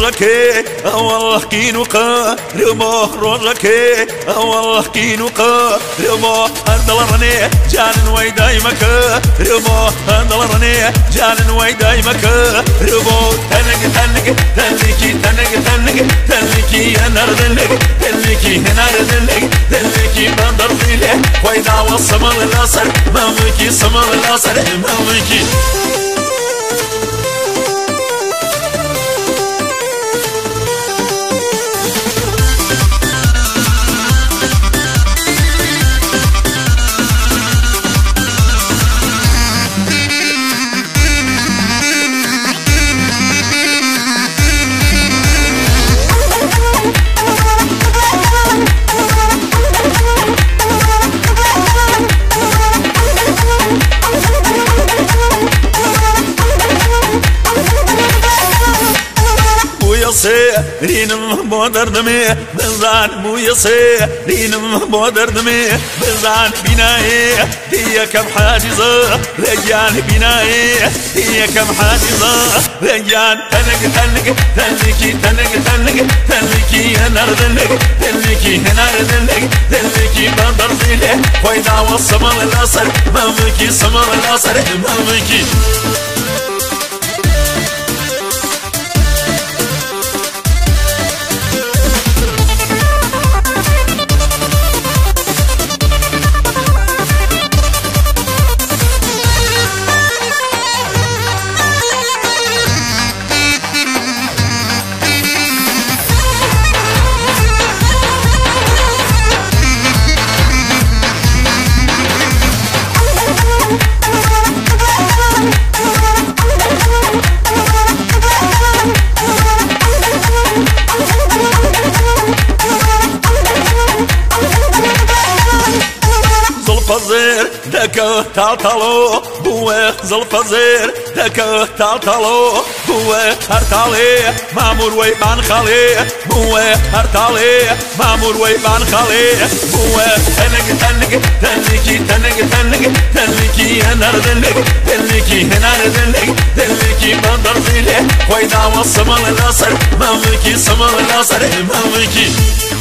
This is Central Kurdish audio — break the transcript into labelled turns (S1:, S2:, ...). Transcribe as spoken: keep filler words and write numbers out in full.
S1: روجك والله كينوقا رمو روجك والله كينوقا رمو هندلرني جان ويدايمك رمو هندلرني جان ويدايمك رمو تنق تنق تنقي تنق تنق تنقي هنر دلق تنقي هنر دلق تنقي بندر زيله ويدا والصمر الاصل مامكي صمر الاصل مامكي رينم بودر دمي بزان مو يصي رينم بودر دمي بزان بناي هي كم حاجزة رجال بناي هي كم حاجزة رجال تنق تنق تنقي تنق تنق تنقي هنر دلق تنقي هنر دلق تنقي بندر زيله ويدا والصمر الاصل مامكي صمر الاصل مامكي زلفزير دكه تالتالو هو زلفزير دكه تالتالو هو هرتالي مامور ويبان خالي هو هرتالي مامور ويبان خالي هو تنق تنق تنقي تنق تنق تنقي هنر دلق تنقي هنر دلق تنقي بندر زيله ويدا والصمر الاصل مامكي صمر الاصل مامكي